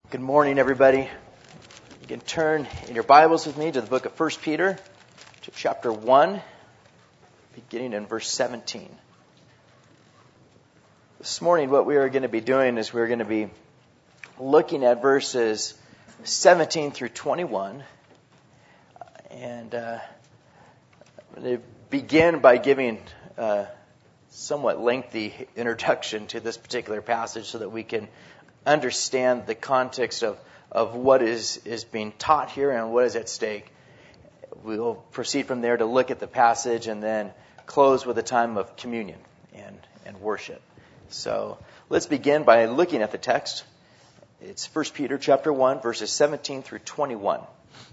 Good morning, everybody. You can turn in your Bibles with me to the book of 1 Peter, to chapter 1, beginning in verse 17. This morning, what we are going to be doing is we're going to be looking at verses 17 through 21. And I'm going to begin by giving a somewhat lengthy introduction to this particular passage so that we can understand the context of what is being taught here and what is at stake. We'll proceed from there to look at the passage and then close with a time of communion and worship. So let's begin by looking at the text. It's 1 Peter chapter 1, verses 17 through 21.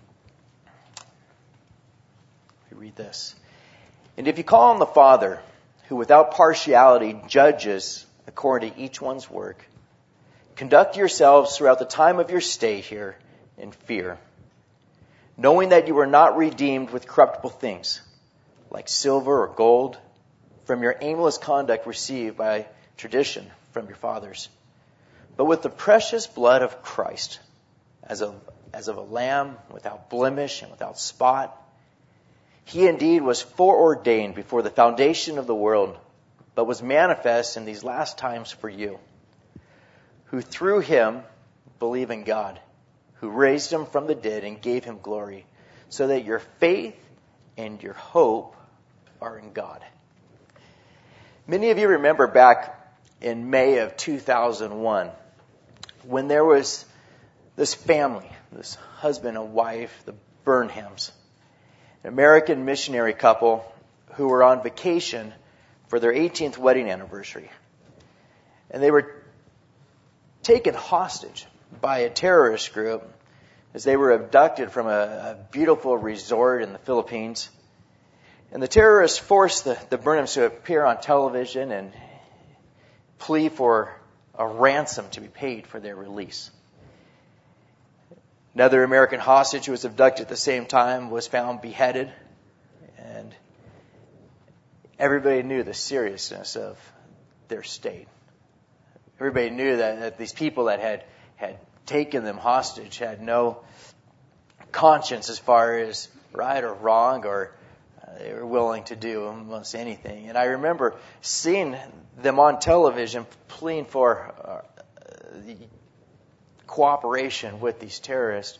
We read this. And if you call on the Father, who without partiality judges according to each one's work, conduct yourselves throughout the time of your stay here in fear, knowing that you were not redeemed with corruptible things, like silver or gold, from your aimless conduct received by tradition from your fathers, but with the precious blood of Christ, as of a lamb without blemish and without spot. He indeed was foreordained before the foundation of the world, but was manifest in these last times for you, who through him believe in God, who raised him from the dead and gave him glory, so that your faith and your hope are in God. Many of you remember back in May of 2001, when there was this family, this husband and wife, the Burnhams, an American missionary couple who were on vacation for their 18th wedding anniversary. And they were taken hostage by a terrorist group as they were abducted from a beautiful resort in the Philippines. And the terrorists forced the Burnhams to appear on television and plea for a ransom to be paid for their release. Another American hostage who was abducted at the same time was found beheaded. And everybody knew the seriousness of their state. Everybody knew that these people that had taken them hostage had no conscience as far as right or wrong, or they were willing to do almost anything. And I remember seeing them on television pleading for the cooperation with these terrorists.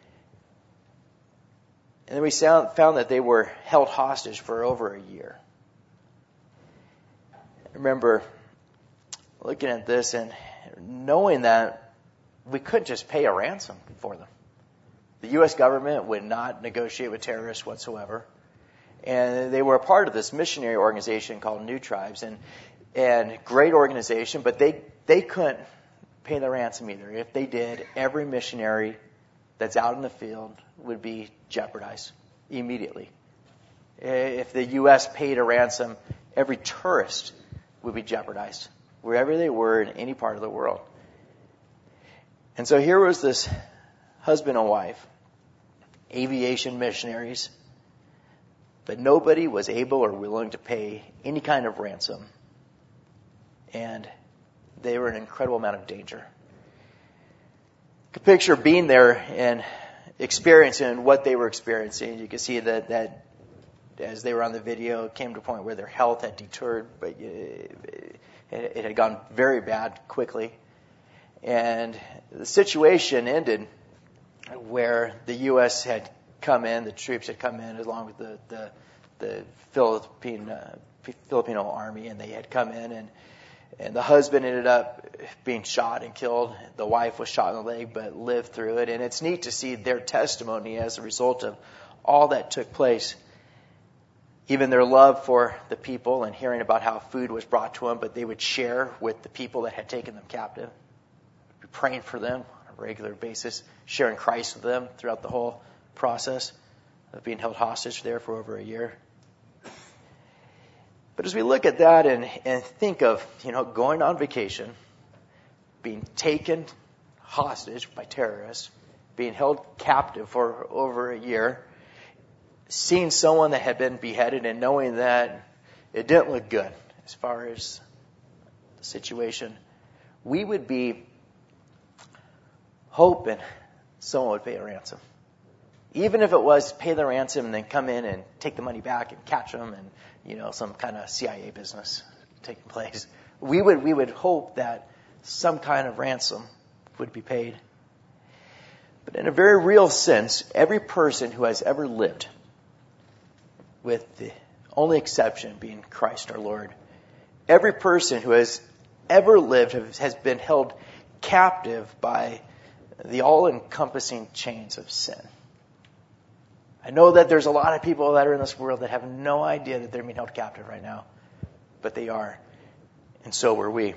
And then we found that they were held hostage for over a year. I remember looking at this and knowing that we couldn't just pay a ransom for them. The U.S. government would not negotiate with terrorists whatsoever. And they were a part of this missionary organization called New Tribes, and great organization, but they couldn't pay the ransom either. If they did, every missionary that's out in the field would be jeopardized immediately. If the U.S. paid a ransom, every tourist would be jeopardized, wherever they were in any part of the world. And so here was this husband and wife, aviation missionaries, but nobody was able or willing to pay any kind of ransom. And they were in an incredible amount of danger. You can picture being there and experiencing what they were experiencing. You can see that as they were on the video, it came to a point where their health had deterred, but it had gone very bad quickly. And the situation ended where the U.S. had come in, the troops had come in along with the Filipino army, and they had come in, and the husband ended up being shot and killed. The wife was shot in the leg but lived through it. And it's neat to see their testimony as a result of all that took place. Even their love for the people and hearing about how food was brought to them, but they would share with the people that had taken them captive, be praying for them on a regular basis, sharing Christ with them throughout the whole process of being held hostage there for over a year. But as we look at that and think of, going on vacation, being taken hostage by terrorists, being held captive for over a year, seeing someone that had been beheaded and knowing that it didn't look good as far as the situation, we would be hoping someone would pay a ransom. Even if it was pay the ransom and then come in and take the money back and catch them and, some kind of CIA business taking place. We would hope that some kind of ransom would be paid. But in a very real sense, every person who has ever lived, with the only exception being Christ our Lord, every person who has ever lived has been held captive by the all-encompassing chains of sin. I know that there's a lot of people that are in this world that have no idea that they're being held captive right now, but they are, and so were we.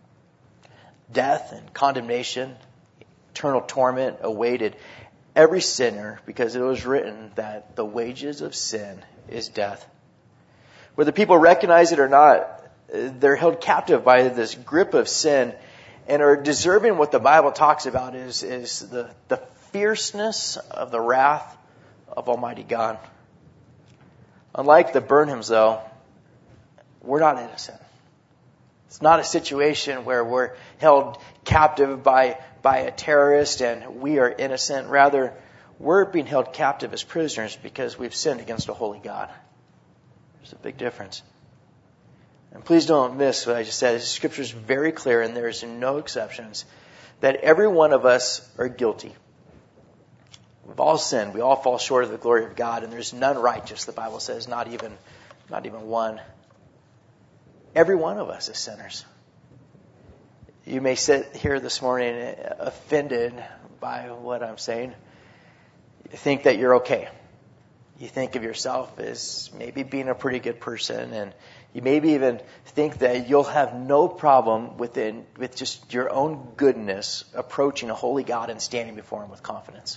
Death and condemnation, eternal torment awaited every sinner because it was written that the wages of sin is death. Whether people recognize it or not, they're held captive by this grip of sin and are deserving what the Bible talks about is the fierceness of the wrath of Almighty God. Unlike the Burnhams, though, we're not innocent. It's not a situation where we're held captive by a terrorist and we are innocent. Rather, we're being held captive as prisoners because we've sinned against a holy God. There's a big difference. And please don't miss what I just said. Scripture is very clear and there's no exceptions that every one of us are guilty. We've all sinned. We all fall short of the glory of God, and there's none righteous, the Bible says, not even one. Every one of us is sinners. You may sit here this morning offended by what I'm saying. You think that you're okay. You think of yourself as maybe being a pretty good person, and you maybe even think that you'll have no problem with just your own goodness approaching a holy God and standing before Him with confidence.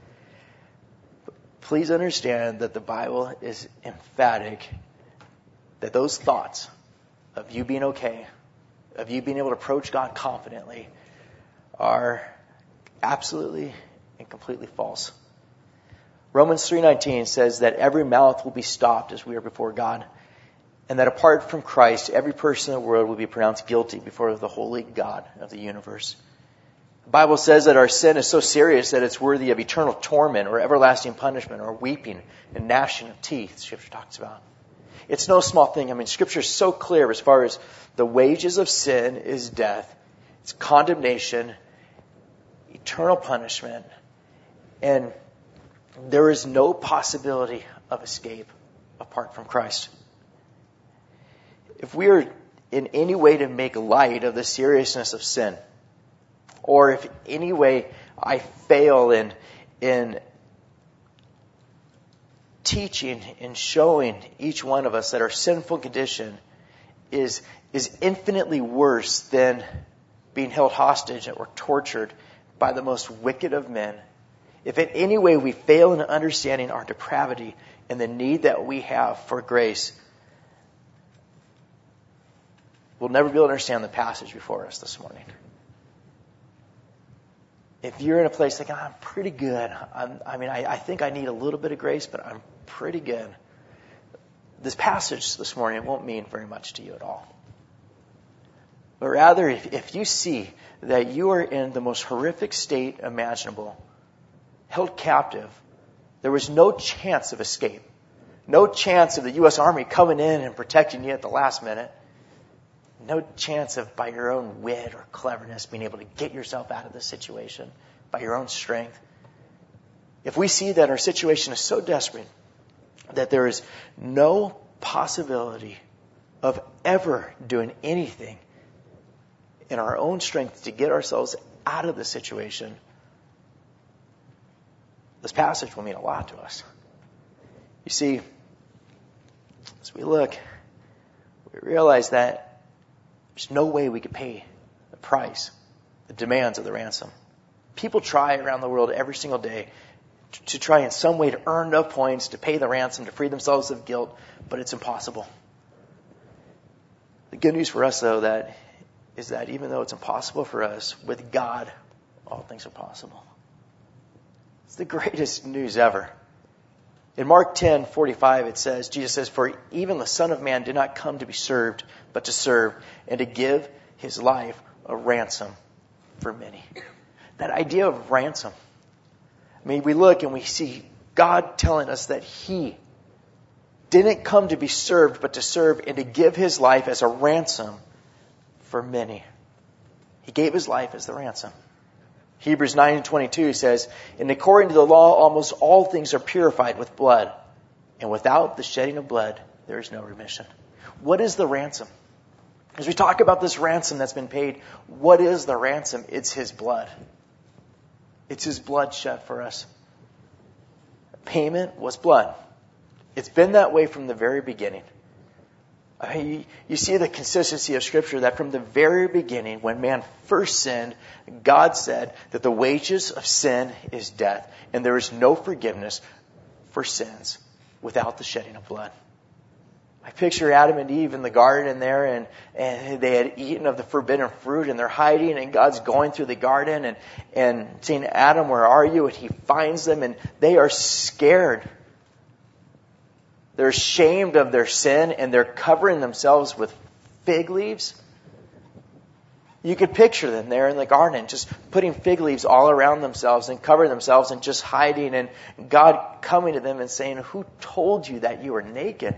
Please understand that the Bible is emphatic that those thoughts of you being okay, of you being able to approach God confidently, are absolutely and completely false. Romans 3:19 says that every mouth will be stopped as we are before God, and that apart from Christ, every person in the world will be pronounced guilty before the holy God of the universe. The Bible says that our sin is so serious that it's worthy of eternal torment or everlasting punishment or weeping and gnashing of teeth, Scripture talks about. It's no small thing. I mean, Scripture is so clear as far as the wages of sin is death. It's condemnation, eternal punishment, and there is no possibility of escape apart from Christ. If we are in any way to make light of the seriousness of sin, or if in any way I fail in teaching and showing each one of us that our sinful condition is infinitely worse than being held hostage or tortured by the most wicked of men, if in any way we fail in understanding our depravity and the need that we have for grace, we'll never be able to understand the passage before us this morning. If you're in a place like, I'm pretty good. I think I need a little bit of grace, but I'm pretty good. This passage this morning won't mean very much to you at all. But rather, if you see that you are in the most horrific state imaginable, held captive, there was no chance of escape, no chance of the U.S. Army coming in and protecting you at the last minute, no chance of, by your own wit or cleverness, being able to get yourself out of this situation by your own strength. If we see that our situation is so desperate that there is no possibility of ever doing anything in our own strength to get ourselves out of the situation, this passage will mean a lot to us. You see, as we look, we realize that there's no way we could pay the price, the demands of the ransom. People try around the world every single day to try in some way to earn enough points to pay the ransom, to free themselves of guilt, but it's impossible. The good news for us, though, is that even though it's impossible for us, with God, all things are possible. It's the greatest news ever. In Mark 10:45, it says, Jesus says, "For even the Son of Man did not come to be served, but to serve, and to give His life a ransom for many." That idea of ransom. I mean, we look and we see God telling us that He didn't come to be served, but to serve and to give His life as a ransom for many. He gave His life as the ransom. Hebrews 9:22 says, "And according to the law, almost all things are purified with blood. And without the shedding of blood, there is no remission." What is the ransom? As we talk about this ransom that's been paid, what is the ransom? It's His blood. It's His blood shed for us. Payment was blood. It's been that way from the very beginning. You see the consistency of Scripture that from the very beginning, when man first sinned, God said that the wages of sin is death, and there is no forgiveness for sins without the shedding of blood. I picture Adam and Eve in the garden there, and they had eaten of the forbidden fruit, and they're hiding, and God's going through the garden and saying, "Adam, where are you?" And He finds them, and they are scared. They're ashamed of their sin, and they're covering themselves with fig leaves. You could picture them there in the garden, just putting fig leaves all around themselves and covering themselves and just hiding, and God coming to them and saying, "Who told you that you were naked?"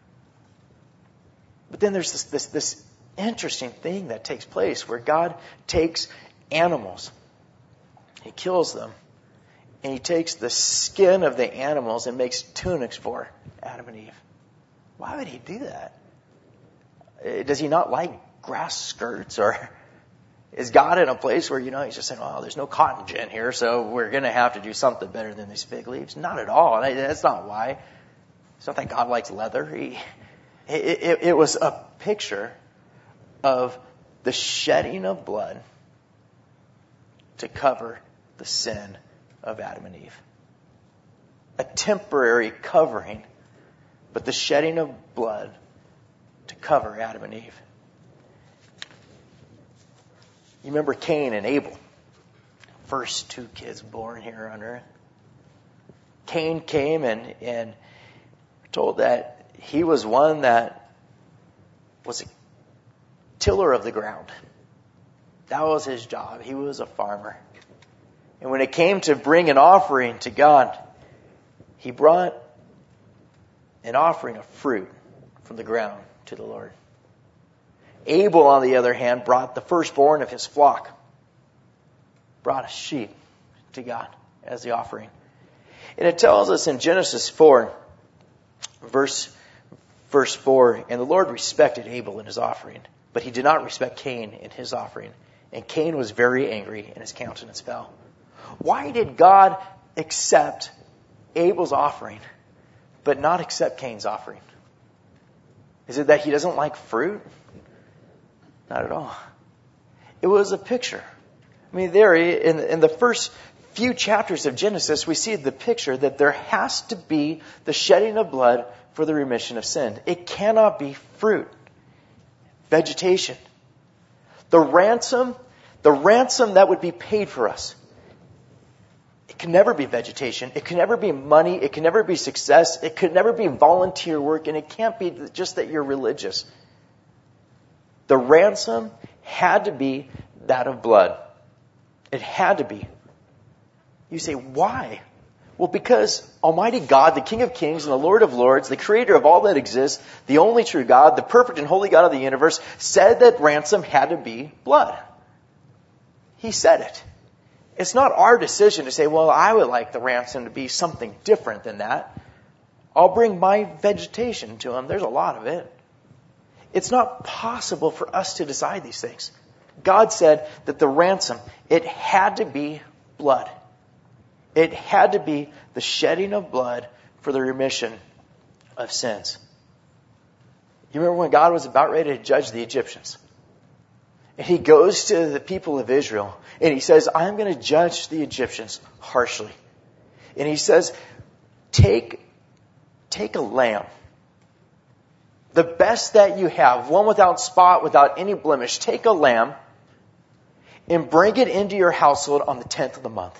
But then there's this interesting thing that takes place where God takes animals, He kills them, and He takes the skin of the animals and makes tunics for Adam and Eve. Why would He do that? Does He not like grass skirts? Or is God in a place where, He's just saying, "Oh, there's no cotton gin here, so we're going to have to do something better than these fig leaves"? Not at all. That's not why. It's not that God likes leather. It was a picture of the shedding of blood to cover the sin of Adam and Eve. A temporary covering, but the shedding of blood to cover Adam and Eve. You remember Cain and Abel, first two kids born here on earth. Cain came and told that he was one that was a tiller of the ground. That was his job. He was a farmer. And when it came to bring an offering to God, he brought an offering of fruit from the ground to the Lord. Abel, on the other hand, brought the firstborn of his flock. Brought a sheep to God as the offering. And it tells us in Genesis 4, verse 4, "And the Lord respected Abel in his offering, but He did not respect Cain in his offering. And Cain was very angry, and his countenance fell." Why did God accept Abel's offering, but not accept Cain's offering? Is it that He doesn't like fruit? Not at all. It was a picture. I mean, there in the first few chapters of Genesis, we see the picture that there has to be the shedding of blood for the remission of sin. It cannot be fruit, vegetation. The ransom that would be paid for us, it can never be vegetation. It can never be money. It can never be success. It could never be volunteer work. And it can't be just that you're religious. The ransom had to be that of blood. It had to be. You say, why? Well, because Almighty God, the King of Kings and the Lord of Lords, the Creator of all that exists, the only true God, the perfect and holy God of the universe, said that ransom had to be blood. He said it. It's not our decision to say, well, I would like the ransom to be something different than that. I'll bring my vegetation to Him. There's a lot of it. It's not possible for us to decide these things. God said that the ransom, it had to be blood. It had to be the shedding of blood for the remission of sins. You remember when God was about ready to judge the Egyptians? And He goes to the people of Israel and He says, "I'm going to judge the Egyptians harshly." And He says, take a lamb, the best that you have, one without spot, without any blemish. Take a lamb and bring it into your household on the 10th of the month.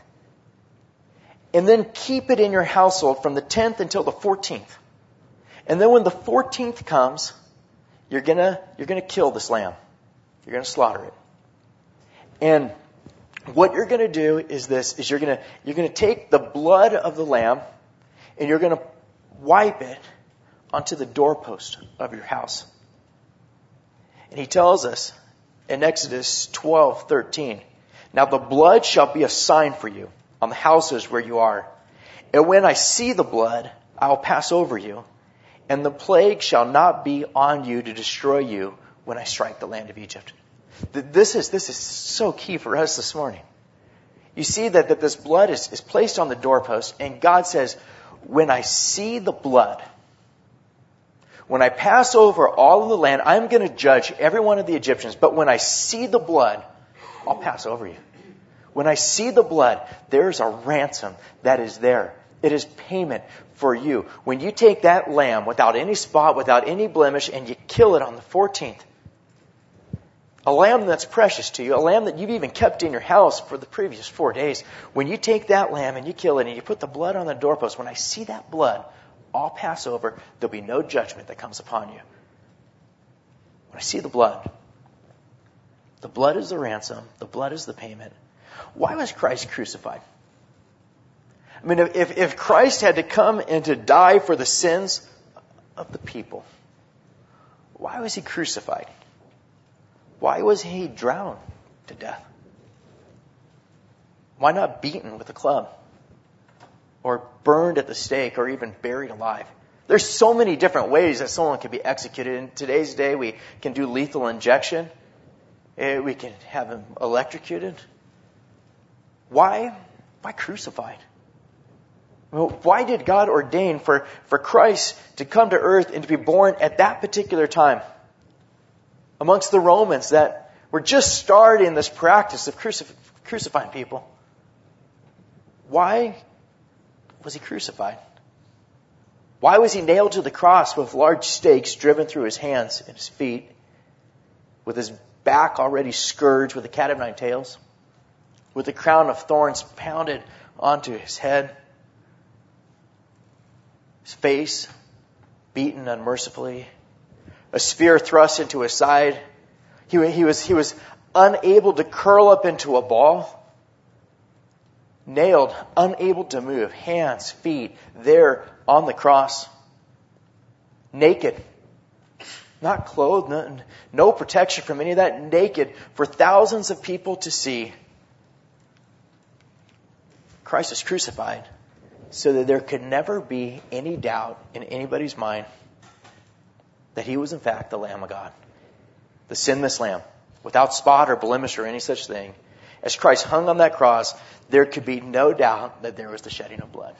And then keep it in your household from the 10th until the 14th. And then when the 14th comes, you're gonna kill this lamb. You're gonna slaughter it. And what you're going to do is this, is you're going to take the blood of the lamb and you're going to wipe it onto the doorpost of your house. And he tells us in Exodus 12:13, now the blood shall be a sign for you on the houses where you are. And when I see the blood, I will pass over you, and the plague shall not be on you to destroy you when I strike the land of Egypt. This is so key for us this morning. You see that this blood is placed on the doorpost, and God says, when I see the blood, when I pass over all of the land, I'm going to judge every one of the Egyptians. But when I see the blood, I'll pass over you. When I see the blood, there's a ransom that is there. It is payment for you. When you take that lamb without any spot, without any blemish, and you kill it on the 14th, a lamb that's precious to you, a lamb that you've even kept in your house for the previous 4 days, when you take that lamb and you kill it and you put the blood on the doorpost, when I see that blood, I'll pass over. There'll be no judgment that comes upon you. When I see the blood is the ransom. The blood is the payment. Why was Christ crucified? I mean, if Christ had to come and to die for the sins of the people, why was he crucified? Why was he drowned to death? Why not beaten with a club? Or burned at the stake, or even buried alive? There's so many different ways that someone can be executed. In today's day, we can do lethal injection. We can have him electrocuted. Why? Why crucified? Well, why did God ordain for Christ to come to earth and to be born at that particular time? Amongst the Romans that were just starting this practice of crucifying people. Why was he crucified? Why was he nailed to the cross with large stakes driven through his hands and his feet, with his back already scourged with a cat of nine tails, with a crown of thorns pounded onto his head, his face beaten unmercifully, a spear thrust into his side? He was unable to curl up into a ball. Nailed, unable to move, hands, feet, there on the cross. Naked, not clothed, no protection from any of that, naked for thousands of people to see. Christ was crucified so that there could never be any doubt in anybody's mind that he was in fact the Lamb of God, the sinless Lamb, without spot or blemish or any such thing. As Christ hung on that cross, there could be no doubt that there was the shedding of blood.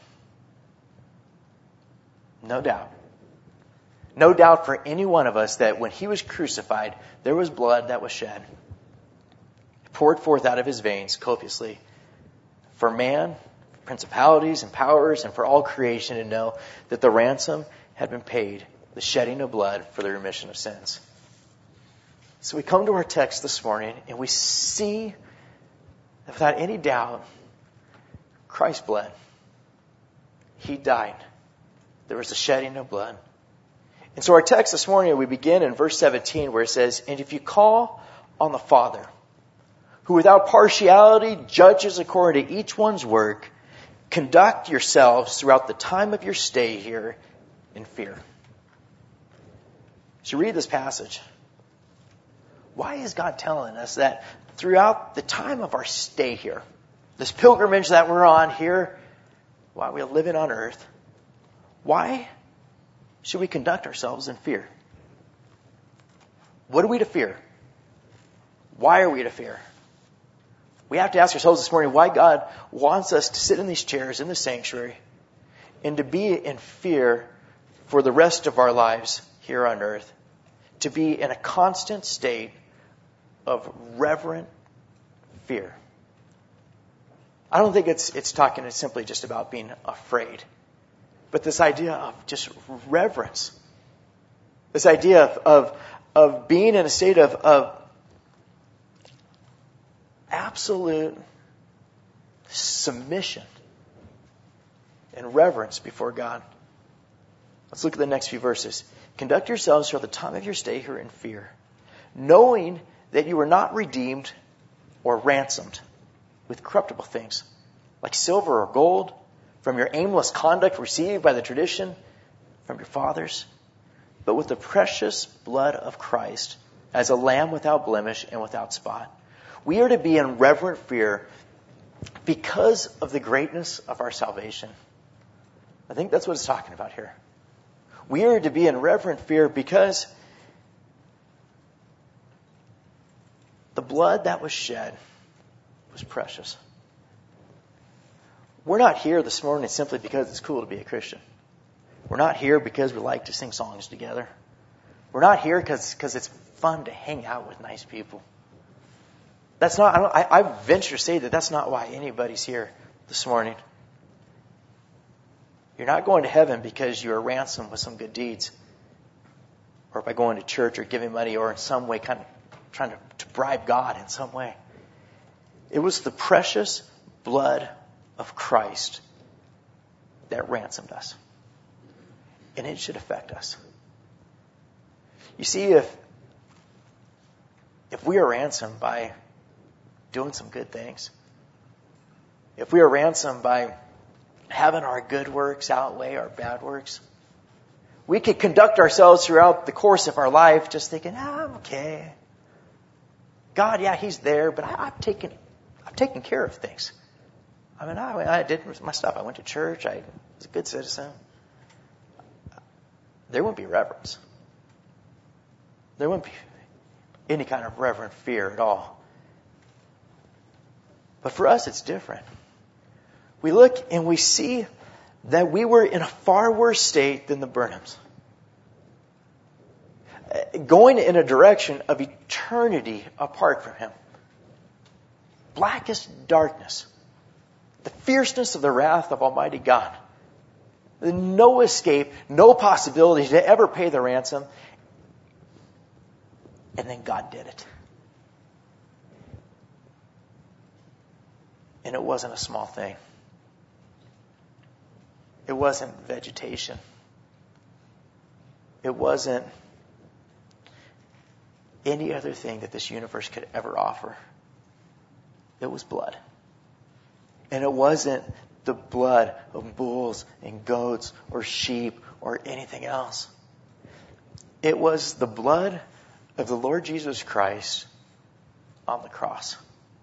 No doubt. No doubt for any one of us that when he was crucified, there was blood that was shed. Poured forth out of his veins copiously for man, principalities and powers, and for all creation to know that the ransom had been paid, the shedding of blood for the remission of sins. So we come to our text this morning and we see that without any doubt, Christ bled. He died. There was the shedding of blood. And so our text this morning, we begin in verse 17 where it says, and if you call on the Father, who without partiality judges according to each one's work, conduct yourselves throughout the time of your stay here in fear. As you read this passage, why is God telling us that throughout the time of our stay here, this pilgrimage that we're on here, while we're living on earth, why should we conduct ourselves in fear? What are we to fear? Why are we to fear? We have to ask ourselves this morning why God wants us to sit in these chairs in the sanctuary and to be in fear for the rest of our lives here on earth, to be in a constant state of reverent fear. I don't think it's talking simply just about being afraid, but this idea of just reverence, this idea of being in a state of absolute submission and reverence before God. Let's look at the next few verses. Conduct yourselves throughout the time of your stay here in fear, knowing that you were not redeemed or ransomed with corruptible things, like silver or gold, from your aimless conduct received by the tradition from your fathers, but with the precious blood of Christ, as a lamb without blemish and without spot. We are to be in reverent fear because of the greatness of our salvation. I think that's what it's talking about here. We are to be in reverent fear because the blood that was shed was precious. We're not here this morning simply because it's cool to be a Christian. We're not here because we like to sing songs together. We're not here because it's fun to hang out with nice people. That's not. I venture to say that that's not why anybody's here this morning. You're not going to heaven because you are ransomed with some good deeds, or by going to church or giving money, or in some way kind of trying to bribe God in some way. It was the precious blood of Christ that ransomed us. And it should affect us. You see, if we are ransomed by doing some good things, if we are ransomed by having our good works outweigh our bad works, we could conduct ourselves throughout the course of our life just thinking, I'm okay. God, yeah, He's there, but I've taken care of things. I mean, I did my stuff. I went to church. I was a good citizen. There wouldn't be reverence. There wouldn't be any kind of reverent fear at all. But for us, it's different. We look and we see that we were in a far worse state than the Burnhams. Going in a direction of eternity apart from Him. Blackest darkness. The fierceness of the wrath of Almighty God. No escape, no possibility to ever pay the ransom. And then God did it. And it wasn't a small thing. It wasn't vegetation. It wasn't any other thing that this universe could ever offer. It was blood. And it wasn't the blood of bulls and goats or sheep or anything else. It was the blood of the Lord Jesus Christ on the cross.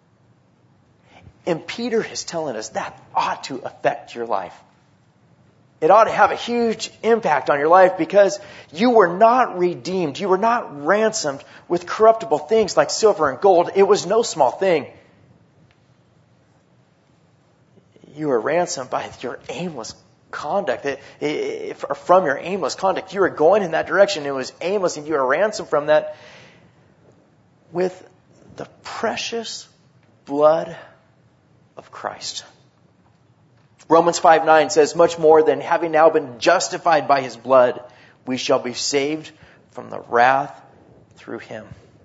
And Peter is telling us that ought to affect your life. It ought to have a huge impact on your life because you were not redeemed. You were not ransomed with corruptible things like silver and gold. It was no small thing. You were ransomed by your aimless conduct. From your aimless conduct. You were going in that direction. It was aimless and you were ransomed from that with the precious blood of Christ. Romans 5:9 says, much more than having now been justified by His blood, we shall be saved from the wrath through Him.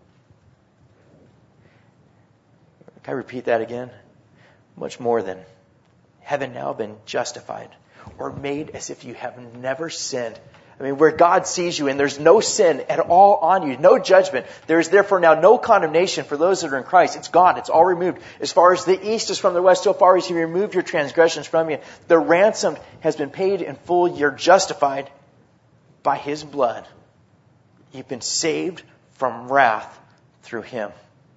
Can I repeat that again? Much more than having now been justified or made as if you have never sinned. I mean, where God sees you and there's no sin at all on you, no judgment. There is therefore now no condemnation for those that are in Christ. It's gone. It's all removed. As far as the east is from the west, so far as He removed your transgressions from you. The ransom has been paid in full. You're justified by His blood. You've been saved from wrath through Him.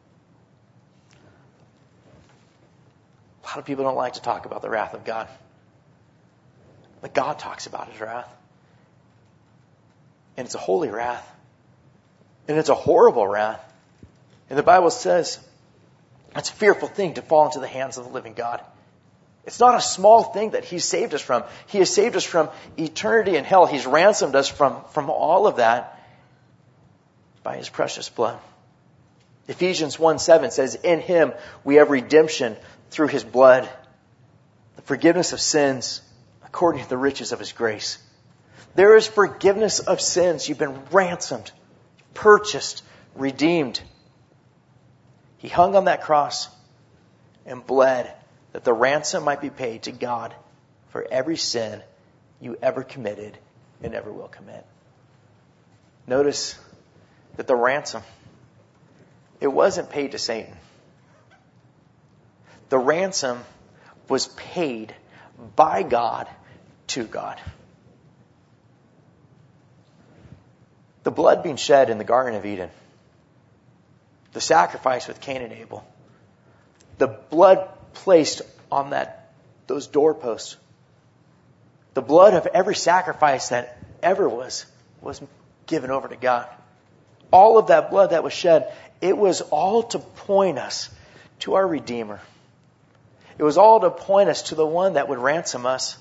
A lot of people don't like to talk about the wrath of God. But God talks about His wrath. And it's a holy wrath. And it's a horrible wrath. And the Bible says it's a fearful thing to fall into the hands of the living God. It's not a small thing that He saved us from. He has saved us from eternity in hell. He's ransomed us from all of that by His precious blood. Ephesians 1:7 says, in Him we have redemption through His blood, the forgiveness of sins according to the riches of His grace. There is forgiveness of sins. You've been ransomed, purchased, redeemed. He hung on that cross and bled that the ransom might be paid to God for every sin you ever committed and ever will commit. Notice that the ransom, it wasn't paid to Satan. The ransom was paid by God to God. The blood being shed in the Garden of Eden, the sacrifice with Cain and Abel, the blood placed on those doorposts, the blood of every sacrifice that ever was given over to God. All of that blood that was shed, it was all to point us to our Redeemer. It was all to point us to the one that would ransom us.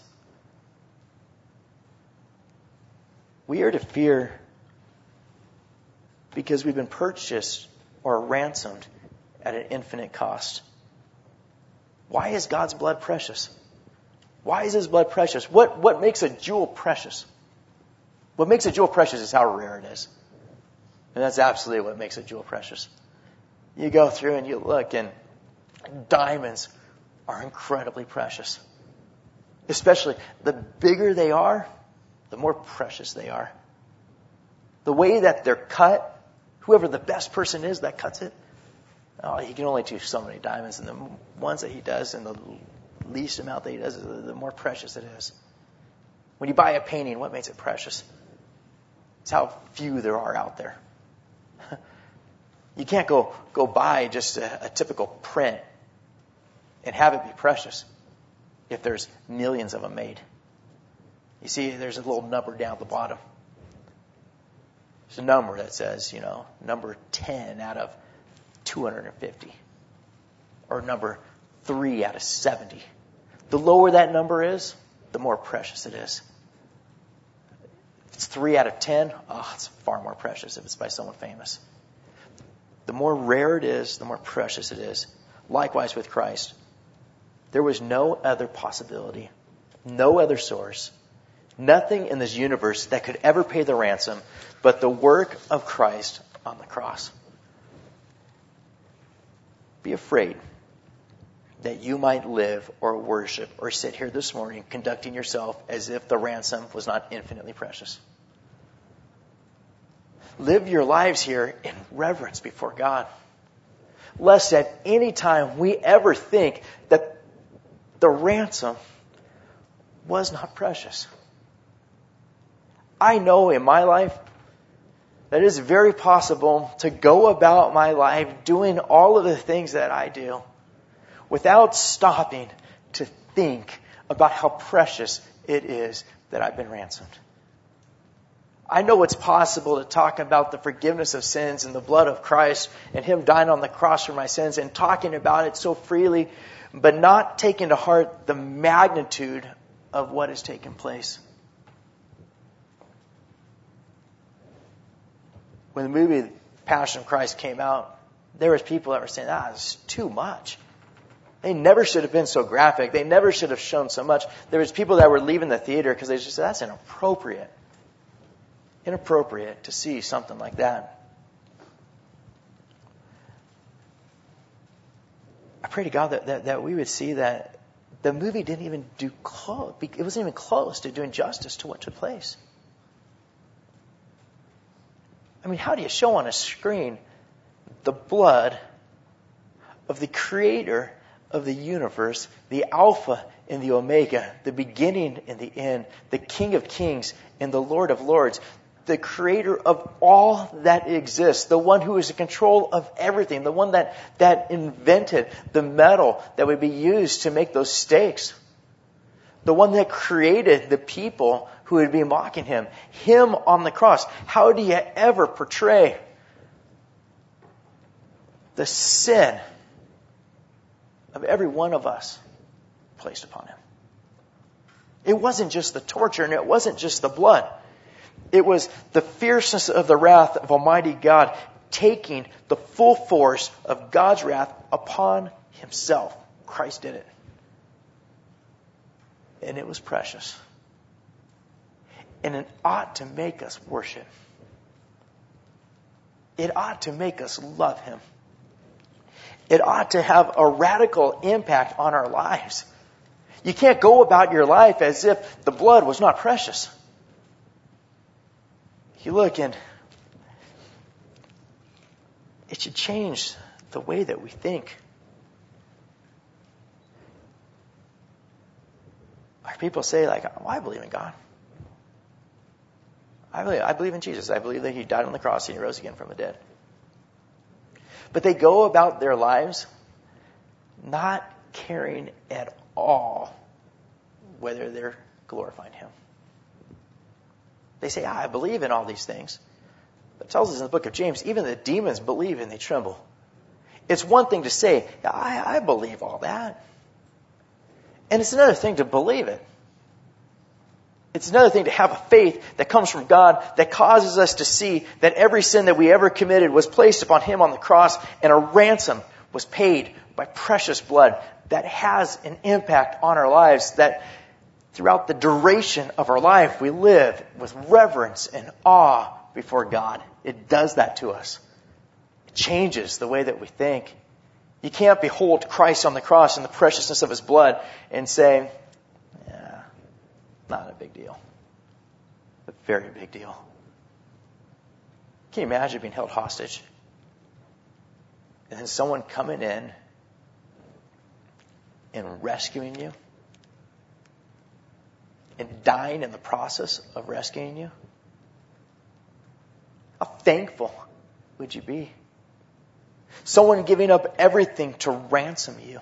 We are to fear because we've been purchased or ransomed at an infinite cost. Why is God's blood precious? Why is His blood precious? What makes a jewel precious? What makes a jewel precious is how rare it is. And that's absolutely what makes a jewel precious. You go through and you look, and diamonds are incredibly precious. Especially the bigger they are, the more precious they are. The way that they're cut, whoever the best person is that cuts it, he can only do so many diamonds. And the ones that he does and the least amount that he does, the more precious it is. When you buy a painting, what makes it precious? It's how few there are out there. You can't go buy just a typical print and have it be precious if there's millions of them made. You see, there's a little number down at the bottom. There's a number that says, number 10 out of 250. Or number 3 out of 70. The lower that number is, the more precious it is. If it's 3 out of 10, it's far more precious if it's by someone famous. The more rare it is, the more precious it is. Likewise with Christ. There was no other possibility, no other source, nothing in this universe that could ever pay the ransom but the work of Christ on the cross. Be afraid that you might live or worship or sit here this morning conducting yourself as if the ransom was not infinitely precious. Live your lives here in reverence before God. Lest at any time we ever think that the ransom was not precious. I know in my life that it is very possible to go about my life doing all of the things that I do without stopping to think about how precious it is that I've been ransomed. I know it's possible to talk about the forgiveness of sins and the blood of Christ and Him dying on the cross for my sins and talking about it so freely, but not taking to heart the magnitude of what has taken place. When the movie Passion of Christ came out, there was people that were saying, it's too much. They never should have been so graphic. They never should have shown so much. There was people that were leaving the theater because they just said, that's inappropriate. Inappropriate to see something like that. I pray to God that we would see that the movie didn't even do close. It wasn't even close to doing justice to what took place. I mean, how do you show on a screen the blood of the Creator of the universe, the Alpha and the Omega, the beginning and the end, the King of Kings and the Lord of Lords, the Creator of all that exists, the one who is in control of everything, the one that invented the metal that would be used to make those stakes, the one that created the people who would be mocking Him on the cross. How do you ever portray the sin of every one of us placed upon Him? It wasn't just the torture and it wasn't just the blood. It was the fierceness of the wrath of Almighty God taking the full force of God's wrath upon Himself. Christ did it. And it was precious. And it ought to make us worship. It ought to make us love Him. It ought to have a radical impact on our lives. You can't go about your life as if the blood was not precious. You look and it should change the way that we think. People say, like, well, I believe in God. I believe in Jesus. I believe that he died on the cross and he rose again from the dead. But they go about their lives not caring at all whether they're glorifying him. They say, I believe in all these things. But it tells us in the book of James, even the demons believe and they tremble. It's one thing to say, I believe all that. And it's another thing to believe it. It's another thing to have a faith that comes from God that causes us to see that every sin that we ever committed was placed upon him on the cross and a ransom was paid by precious blood that has an impact on our lives, that throughout the duration of our life we live with reverence and awe before God. It does that to us. It changes the way that we think. You can't behold Christ on the cross and the preciousness of his blood and say, yeah, not a big deal. A very big deal. Can you imagine being held hostage? And then someone coming in and rescuing you? And dying in the process of rescuing you? How thankful would you be? Someone giving up everything to ransom you.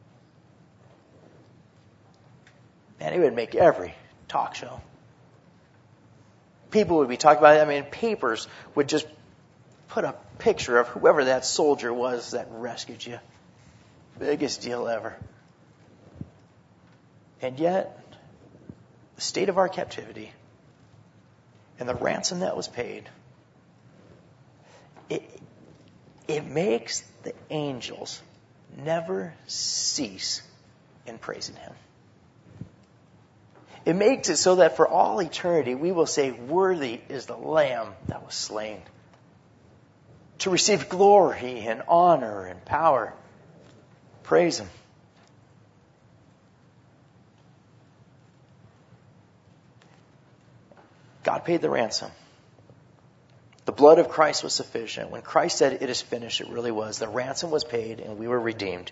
Man, it would make every talk show. People would be talking about it. I mean, papers would just put a picture of whoever that soldier was that rescued you. Biggest deal ever. And yet, the state of our captivity and the ransom that was paid, it makes the angels never cease in praising him. It makes it so that for all eternity we will say, worthy is the Lamb that was slain to receive glory and honor and power. Praise him. God paid the ransom. The blood of Christ was sufficient. When Christ said, it is finished, it really was. The ransom was paid and we were redeemed.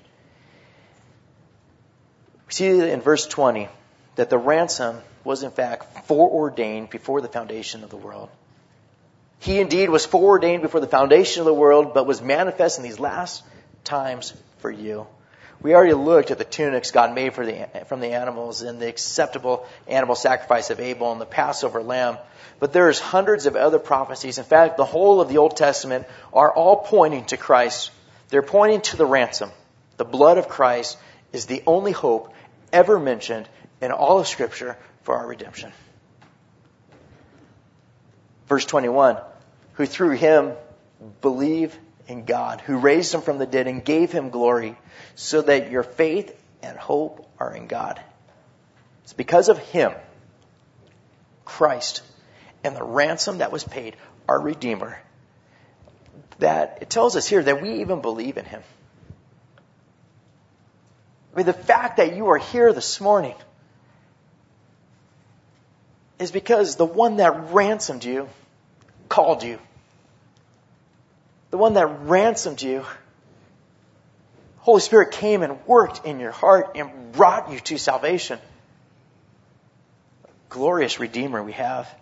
We see in verse 20 that the ransom was in fact foreordained before the foundation of the world. He indeed was foreordained before the foundation of the world, but was manifest in these last times for you. We already looked at the tunics God made from the animals and the acceptable animal sacrifice of Abel and the Passover lamb. But there's hundreds of other prophecies. In fact, the whole of the Old Testament are all pointing to Christ. They're pointing to the ransom. The blood of Christ is the only hope ever mentioned in all of Scripture for our redemption. Verse 21, who through him believe in God, who raised him from the dead and gave him glory, so that your faith and hope are in God. It's because of him, Christ, and the ransom that was paid, our Redeemer, that it tells us here that we even believe in him. I mean, the fact that you are here this morning is because the one that ransomed you called you. The one that ransomed you, Holy Spirit came and worked in your heart and brought you to salvation. Glorious Redeemer we have.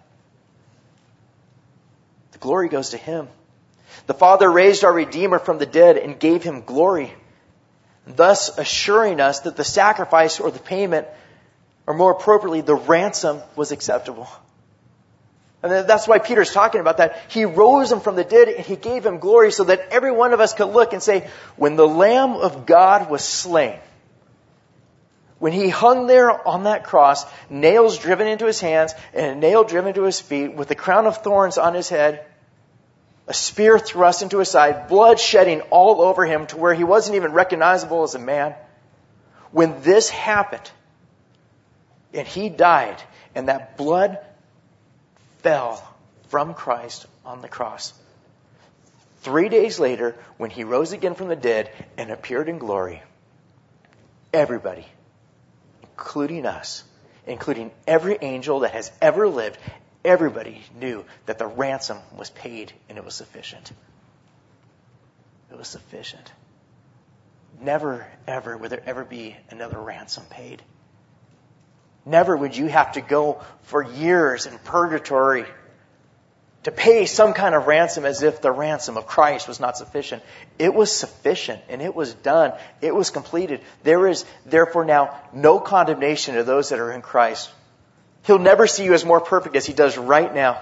The glory goes to him. The Father raised our Redeemer from the dead and gave him glory, thus assuring us that the sacrifice or the payment, or more appropriately, the ransom, was acceptable. And that's why Peter's talking about that. He rose him from the dead and he gave him glory so that every one of us could look and say, when the Lamb of God was slain, when he hung there on that cross, nails driven into his hands and a nail driven into his feet, with the crown of thorns on his head, a spear thrust into his side, blood shedding all over him to where he wasn't even recognizable as a man. When this happened and he died and that blood fell from Christ on the cross, 3 days later, when he rose again from the dead and appeared in glory, everybody, including us, including every angel that has ever lived, everybody knew that the ransom was paid and it was sufficient. It was sufficient. Never, ever will there ever be another ransom paid. Never would you have to go for years in purgatory to pay some kind of ransom as if the ransom of Christ was not sufficient. It was sufficient and it was done. It was completed. There is therefore now no condemnation to those that are in Christ. He'll never see you as more perfect as he does right now.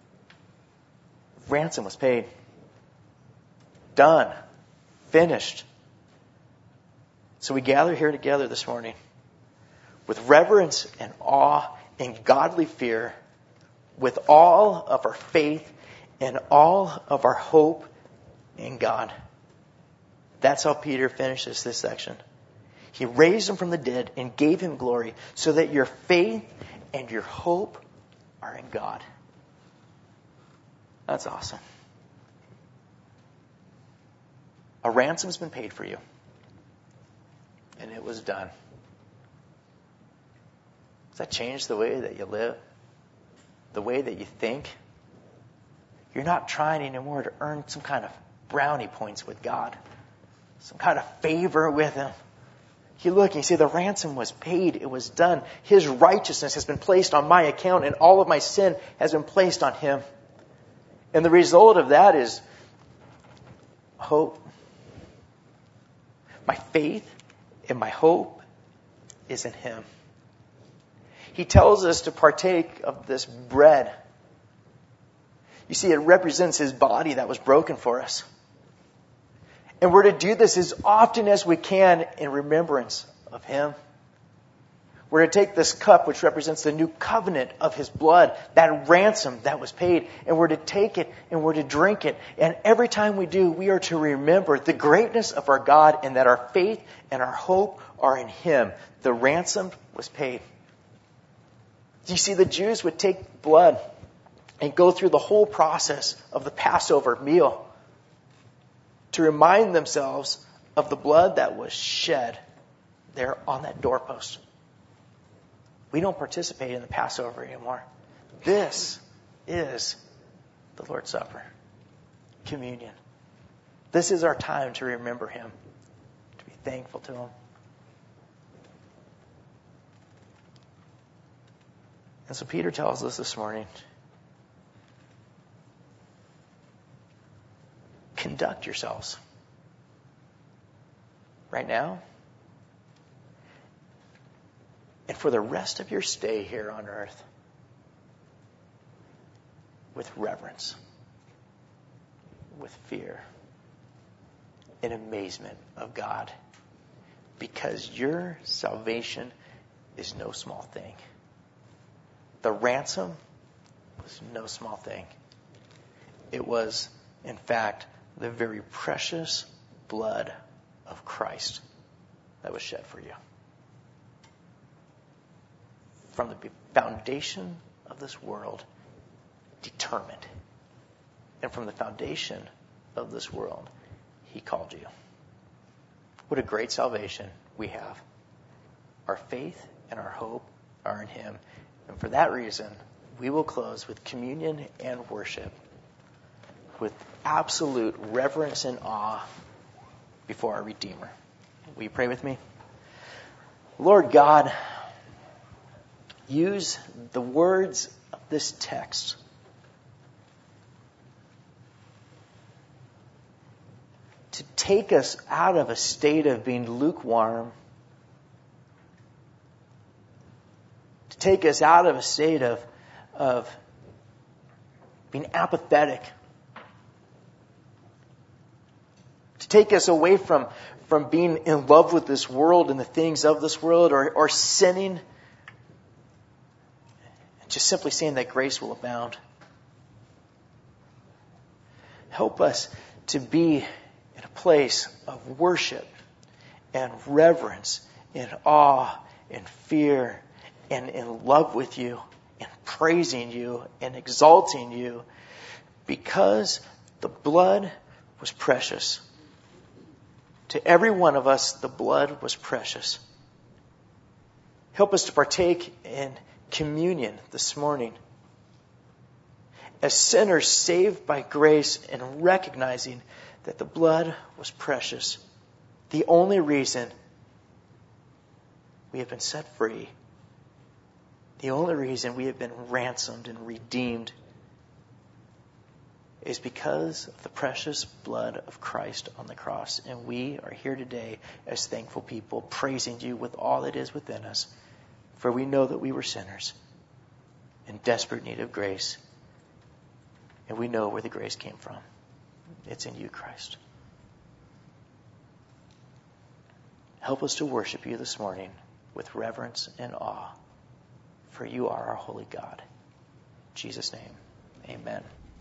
Ransom was paid. Done. Finished. So we gather here together this morning with reverence and awe and godly fear, with all of our faith and all of our hope in God. That's how Peter finishes this section. He raised him from the dead and gave him glory so that your faith and your hope are in God. That's awesome. A ransom's been paid for you. And it was done. Does that change the way that you live? The way that you think? You're not trying anymore to earn some kind of brownie points with God. Some kind of favor with Him. You look and you see the ransom was paid. It was done. His righteousness has been placed on my account and all of my sin has been placed on Him. And the result of that is hope. My faith and my hope is in Him. He tells us to partake of this bread. You see, it represents His body that was broken for us. And we're to do this as often as we can in remembrance of Him. We're to take this cup, which represents the new covenant of His blood, that ransom that was paid, and we're to take it and we're to drink it. And every time we do, we are to remember the greatness of our God and that our faith and our hope are in Him. The ransom was paid. You see, the Jews would take blood and go through the whole process of the Passover meal to remind themselves of the blood that was shed there on that doorpost. We don't participate in the Passover anymore. This is the Lord's Supper, communion. This is our time to remember Him, to be thankful to Him. And so Peter tells us this morning, conduct yourselves right now and for the rest of your stay here on earth with reverence, with fear, and amazement of God, because your salvation is no small thing. The ransom was no small thing. It was, in fact, the very precious blood of Christ that was shed for you. From the foundation of this world, determined. And from the foundation of this world, He called you. What a great salvation we have. Our faith and our hope are in Him. And for that reason, we will close with communion and worship with absolute reverence and awe before our Redeemer. Will you pray with me? Lord God, use the words of this text to take us out of a state of being lukewarm, to take us out of a state of being apathetic, to take us away from being in love with this world and the things of this world, or sinning, and just simply saying that grace will abound. Help us to be in a place of worship and reverence and awe and fear and in love with you and praising you and exalting you, because the blood was precious. To every one of us, the blood was precious. Help us to partake in communion this morning as sinners saved by grace and recognizing that the blood was precious. The only reason we have been set free The only reason we have been ransomed and redeemed is because of the precious blood of Christ on the cross. And we are here today as thankful people, praising you with all that is within us. For we know that we were sinners in desperate need of grace. And we know where the grace came from. It's in you, Christ. Help us to worship you this morning with reverence and awe. For you are our holy God. In Jesus' name, amen.